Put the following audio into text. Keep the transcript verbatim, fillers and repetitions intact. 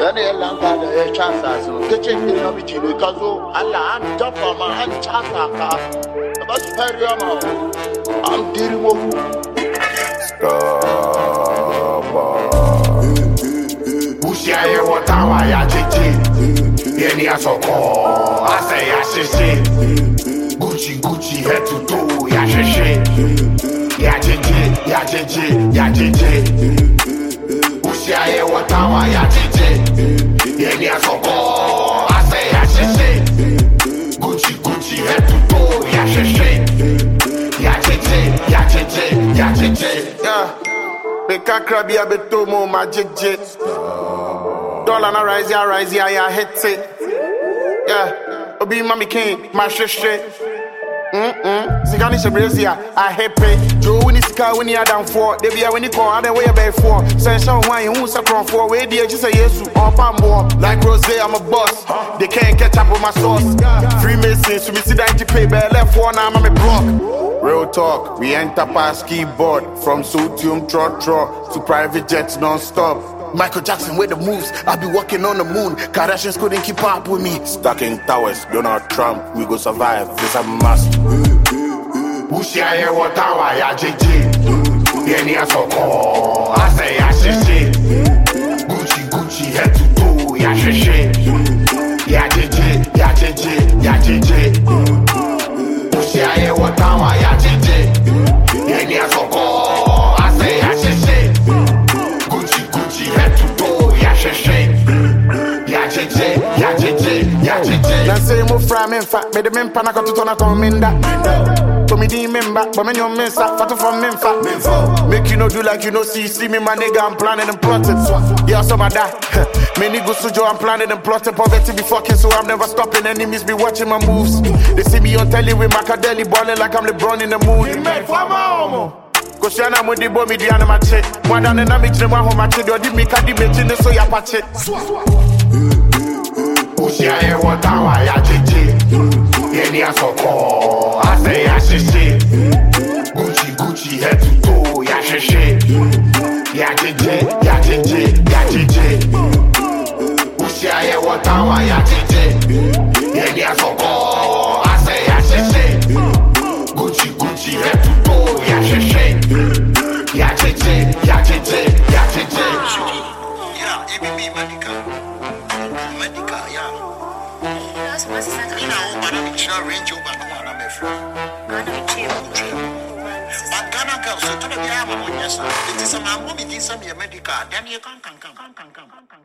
Then you land at the chance. Kitchen in the kitchen because Allah and jump on my hand chasa. But spare your mouth. I'm dealing with Bushia ye watawa ya chichi. Yeni ya soko. Ase ya shishi. Gucci Gucci head to toe ya shishi. Ya chichi, ya chichi, ya chichi. Bushia ye watawa ya chichi. Yeni ya soko. Ase ya shishi. Gucci Gucci head to toe ya shishi. Ya chichi, ya chichi, ya chichi. Yeah. Make a crab ya betomo magic jet. Dollar na rise ya rise ya ya hit it. Yeah. Obi mami king, my shit shit. Mm-mm. Zigani Shabrizia, I happy. Joe when it's car when you're down for. They be when you call, I don't way about for. Say, so why you who's a crown for? Where do you just say yes to all palm more? Like Rose, I'm a boss. They can't catch up with my sauce. Freemasons, so me see that you pay by left one, I'm a block. Real talk, we enter past keyboard. From Sotium trot trot to private jets non-stop. Michael Jackson with the moves, I be walking on the moon. Kardashians couldn't keep up with me. Stuck in towers, Donald Trump, we go survive, this a must. Bushia ye watawa ya jiji. Yeni ya soko, ase ya shishi. Gucci Gucci head to toe ya shishi. Ya jiji, ya jiji, ya jiji. Bushia ye watawa ya jiji. Yeni ya soko, ase ya shishi. Gucci Gucci head to toe ya shishi. Ya jiji, ya jiji, ya jiji. Na say mo fra me fa, me de me mpa na kototo na kominda. Me di member, but me no miss that. Fat from Memphis. Make you no do like you no see. See me, my nigga, I'm planning and plotting. Yeah, some of that. Me nigga Sujo, I'm planning and plotting. Poverty be fucking, so I'm never stopping. Enemies be watching my moves. They see me on telly with Macadeli balling like I'm LeBron in the mood. Koshana mo di bo mi di anima che. Mwana nena mi chile mwa ho ma che. Dio di mi ka di me chine so ya pa che. Bushia ye watawa ya chichi. Yeni ya soko, ase ya shishi. Gucci Gucci head to toe ya shishi. Ya jiji, ya jiji, ya jiji. Bushia ye watawa ya jiji. Yeni ya soko, ase ya shishi. Gucci Gucci head to toe ya shishi. Ya jiji, ya jiji, ya jiji. Yeah, A B B medical. Medical, yeah. What's that? You know, but I'm sure range over no one I'm afraid. But Ghana girls, so to the Yama, yes, sir. It is a man who is some medical, then you can come, come, come, come, come.